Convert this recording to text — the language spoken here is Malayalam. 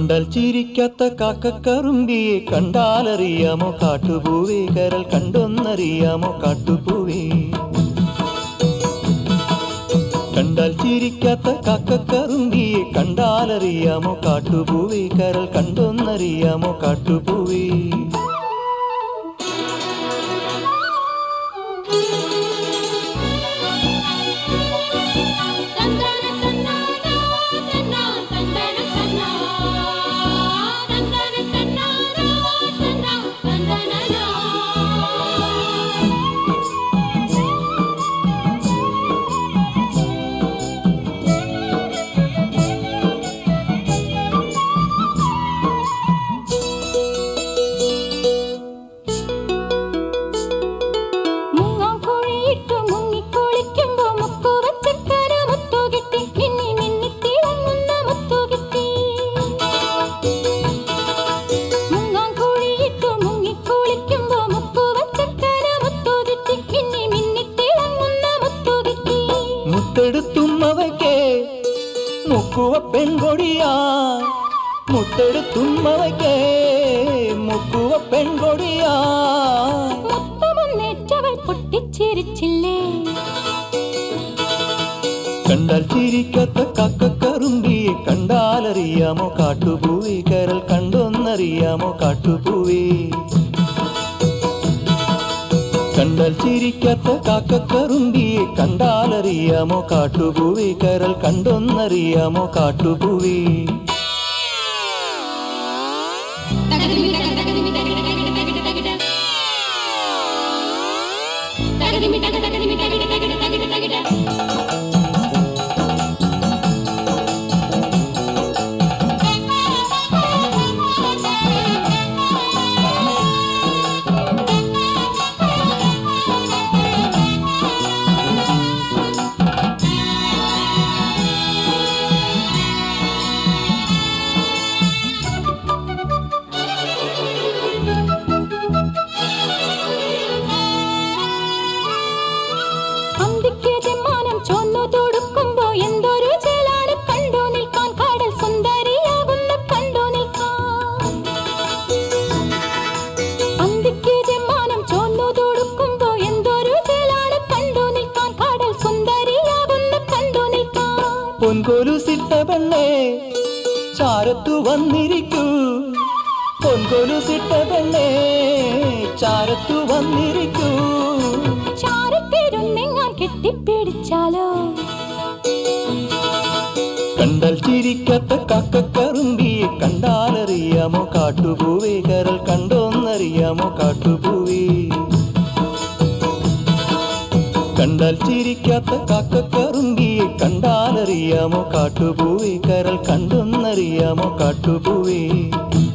കണ്ടാൽ ചിരിക്കാത്ത കാക്കക്കറുമ്പിയെ കണ്ടാലറിയാമോ കാട്ടുപൂവേ കരൽ കണ്ടൊന്നറിയാമോ കാട്ടുപൂവേ കണ്ടാൽ ചിരിക്കാത്ത കാക്കക്കറുമ്പിയെ കണ്ടാലറിയാമോ കാട്ടുപൂവേ കരൽ കണ്ടൊന്നറിയാമോ കാട്ടുപൂവേ മുത്തെടുത്തുമ്മവയ്ക്കേ മുക്കുവ പെൺകൊടിയാ മുത്തെടുത്തുമ്മവയ്ക്കേ മുക്കുവ പെൺകൊടിയാ മുത്തമൊന്നേറ്റവൾ പൊട്ടിച്ചിരിച്ചില്ലേ കണ്ടാൽ ചിരിക്കാത്ത കാക്കക്കറുമ്പിയെ കണ്ടാലറിയാമോ കാട്ടുപൂവേ കരൽ കണ്ടൊന്നറിയാമോ കാട്ടുപൂവേ കണ്ടാൽ ചിരിക്കാത്ത കാക്കക്കറുമ്പിയെ കണ്ടാലറിയാമോ കാട്ടുപൂവേ കരൽ കണ്ടൊന്നറിയാമോ കാട്ടുപൂവേ പൊൻകൊലുസിട്ട പെണ്ണേ ചാരത്തു വന്നിരിക്കൂ പൊൻകൊലുസിട്ട പെണ്ണേ ചാരത്തു വന്നിരിക്കൂ ചാരത്തിരുന്നെങ്ങാൻ കെട്ടിപ്പിടിച്ചാലോ കണ്ടാൽ ചിരിക്കാത്ത കാക്കക്കറുമ്പിയെ കണ്ടാലറിയാമോ കാട്ടുപൂവേ കരൽ കണ്ടോന്നറിയാമോ കാട്ടുപൂവേ കണ്ടാൽ ചിരിക്കാത്ത കാക്കക്കറുമ്പിയെ കണ്ടാലറിയാമോ കാട്ടുപൂവേ കരൽ കണ്ടൊന്നറിയാമോ കാട്ടുപൂവേ